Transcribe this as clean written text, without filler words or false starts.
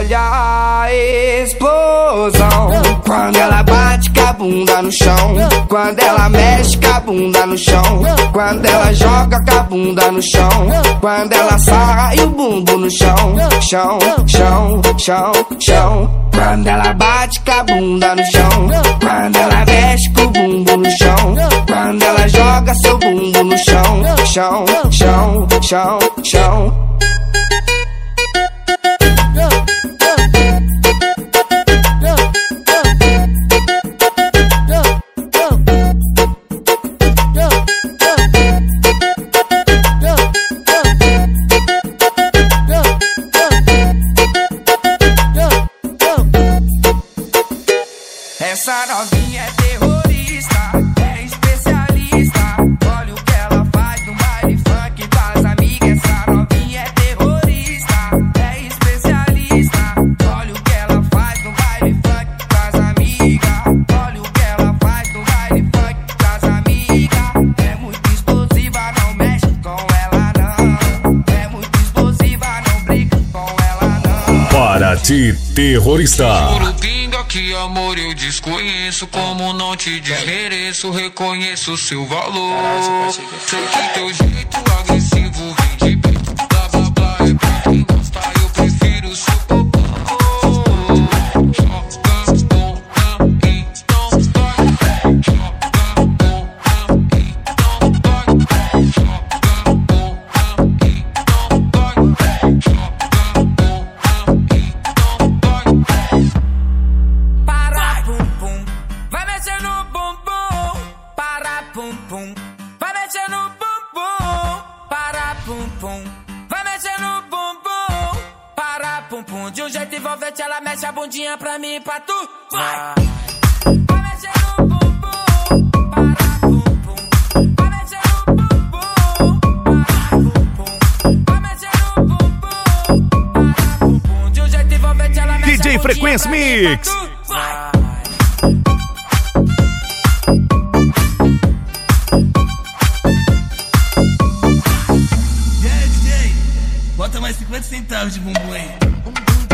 olha a explosão. Quando ela bate com a bunda no chão, quando ela mexe com a bunda no chão, quando ela joga com a bunda no chão, quando ela sarra e o bumbum no chão, chão, chão, chão, chão. Quando ela bate com a bunda no chão, quando ela mexe com o bumbum no chão, quando ela joga seu bumbum no chão, chão, chão, chão, chão. Essa novinha é terrorista, é especialista. Olha o que ela faz no baile funk com as amigas. Essa novinha é terrorista, é especialista. Olha o que ela faz no baile funk com as amigas. Olha o que ela faz no baile funk com as amigas. É muito explosiva, não mexe com ela não. É muito explosiva, não brinca com ela não. Para ti, terrorista. Que amor eu desconheço, como não te desmereço, reconheço seu valor. Sei que teu jeito agressivo vem de peito, blá blá blá, é pra quem gosta, eu prefiro seu popô. Joga bom, então vai. Joga bom, então vai. Joga bom, então vai. Joga bom, então vai. Vai mexer no bumbum, para pum pum. Vai mexer no bumbum, para pum pum. Vai mexer no bumbum, para pum pum. De um jeito envolvente ela mexe a bundinha pra mim e pra tu. Vai! Vai mexer no bumbum, para pum pum. Vai mexer no bumbum, para pum pum. Vai mexer no bumbum, para pum pum. De um jeito envolvente ela mexe a DJ bundinha Frequência pra mim e Mix. pra tu. Vai! Bota mais 50 centavos de bumbum aí.